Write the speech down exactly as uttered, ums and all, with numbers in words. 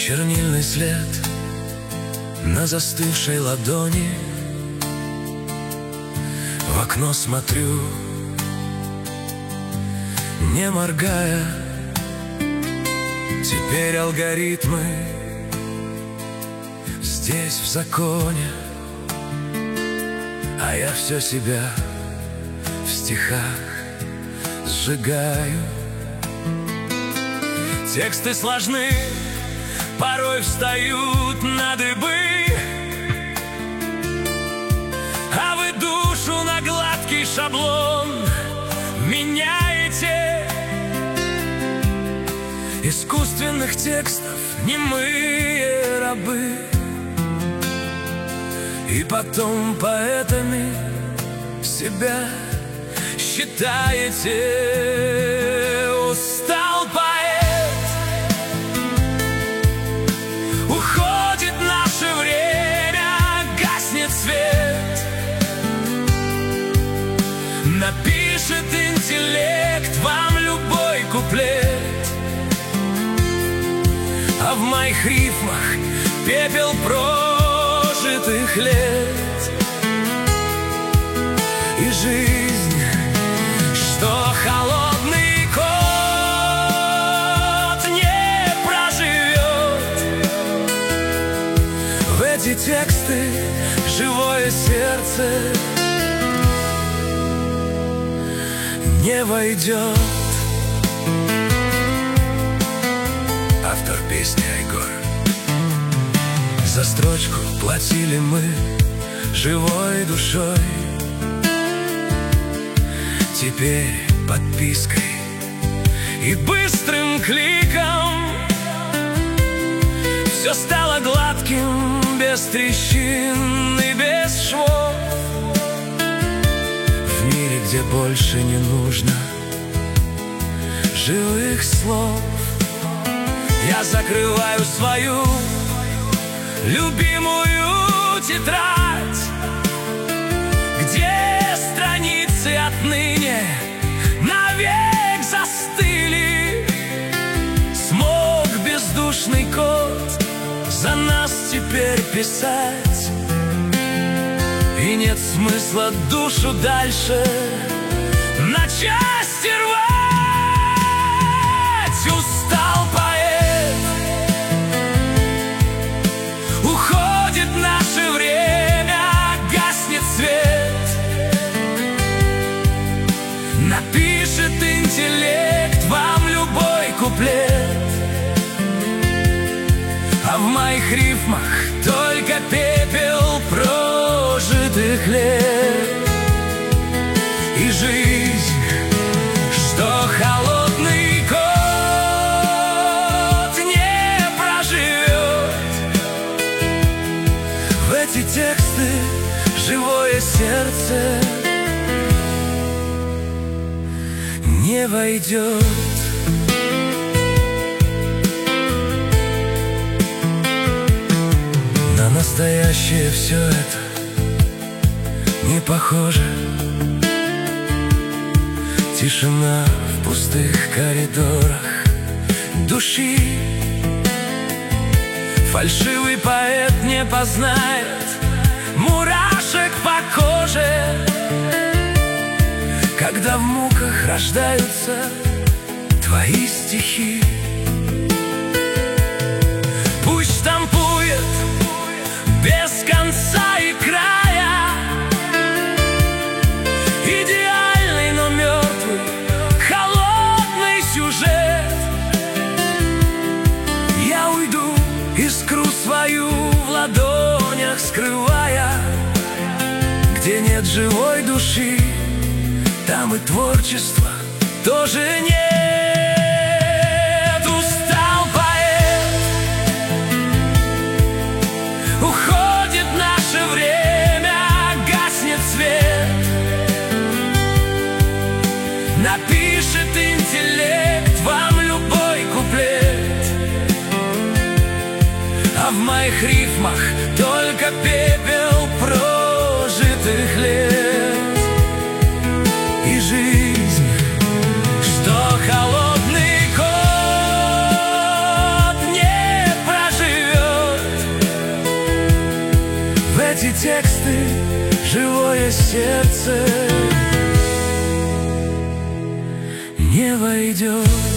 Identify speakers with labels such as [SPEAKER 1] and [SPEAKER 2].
[SPEAKER 1] чернильный след на застывшей ладони. В окно смотрю, не моргая. Теперь алгоритмы здесь в законе, а я все себя в стихах сжигаю. Тексты сложны, порой встают на дыбы, а вы душу на гладкий шаблон меняете. Искусственных текстов немые рабы, и потом поэтами себя считаете. Устал поэт, уходит наше время, гаснет свет. Напишет интеллект вам любой куплет, а в моих рифмах пепел прожитых лет. И жизнь, что холодный кот не проживет. В эти тексты живое сердце не войдет. Автор песни Айгор. За строчку платили мы живой душой, теперь подпиской и быстрым кликом все стало гладким, без трещин и без швов. В мире, где больше не нужно живых слов, я закрываю свою любимую тетрадь, где страницы отныне навек застыли. Смог бездушный кот за нас теперь писать, и нет смысла душу дальше на части рвать. Устал поэт, уходит наше время, гаснет свет. Напишет интеллект вам любой куплет, а в моих рифмах только пепел прожитых лет. И жизнь, что холодный кот не проживет. В эти тексты живое сердце не войдет. На настоящее все это не похоже. Тишина в пустых коридорах души. Фальшивый поэт не познает мурашек по коже, когда в муках рождаются твои стихи. Пусть штампует без конца и края идеальный, но мертвый, холодный сюжет. Я уйду, искру свою в ладонях скрывая. Где нет живой души, там и творчества тоже нет. Устал поэт, уходит наше время, гаснет свет. Напишет интеллект вам любой куплет, а в моих рифмах только пепел прожитых лет. И жизнь, что холодный кот не проживет. тексты, живое сердце не войдет.